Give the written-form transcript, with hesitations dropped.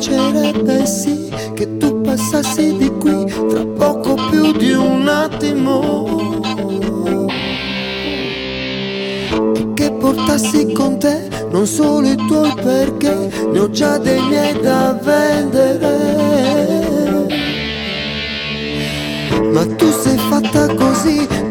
piacerebbe sì che tu passassi di qui tra poco più di un attimo e che portassi con te non solo i tuoi perché ne ho già dei miei da vendere. Ma tu sei fatta così,